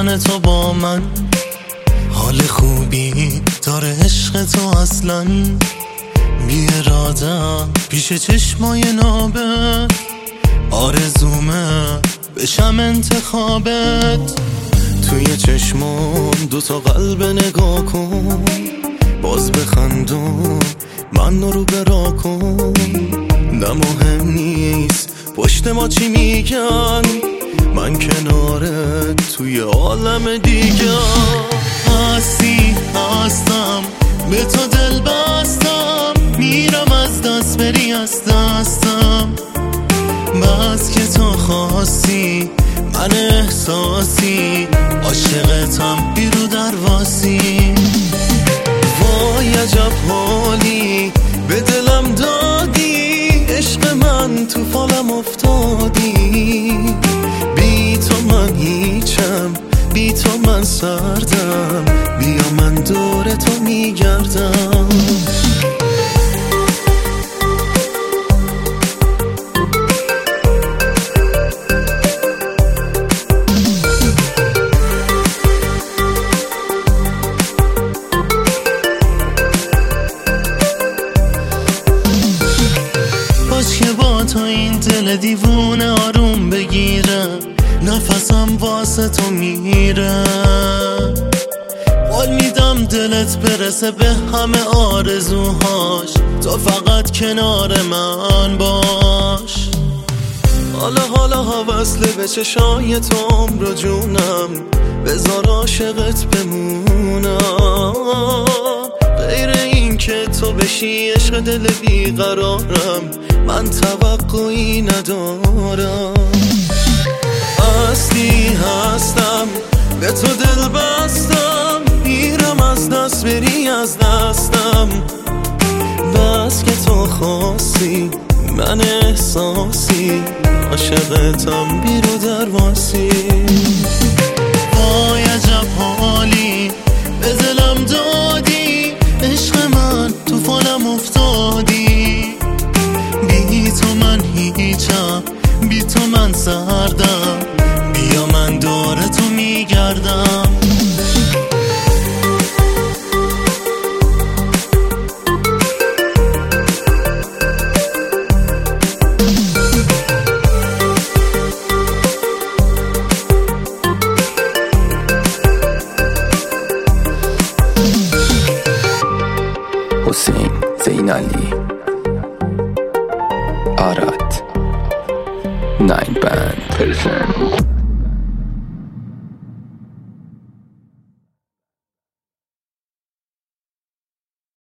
بودن تو با من، حال خوبی داره عشق تو اصلا. بی ارادم پیش چشمای نابت، آرزومه بشم انتخابت. توی چشمام دوتا قلب نگاه کن، باز بخندون من رو برا کن. نه مهم نیست پشت ما چی میگن، من کنارت توی عالم دیگه. هستی هستم به تو دل بستم، میرم از دست بری از دستم. بس که تو خواستی من احساسی، عاشقتم بیرو درواسی. وای عجب حالی به دلم دادی، عشق من تو فالم افتادی. بی تو من هیچم، بی تو من سردم، بیا من دور تو میگردم. که با تو این دل دیوونه آروم بگیره، نفسم واسه تو میره. قول میدم دلت برسه به همه آرزوهاش، تو فقط کنار من باش. حالا وصله به چشای تو عمر جونم، بذار عاشقت بمونم. غیر این که تو بشی عشق دل بیقرارم، من توقعی ندارم. اصلی هستم به تو دل بستم، میرم از دست بری از دستم. بس که تو خواستی من احساسی، عاشقتم بیرو درواسی. وای عجب حالی به دلم دادی، عشق من تو فالم افتادی. بی تو من هیچم، بی تو من سردم، بیا من دور تو میگردم. حسین زینالی، آراد 9 Band.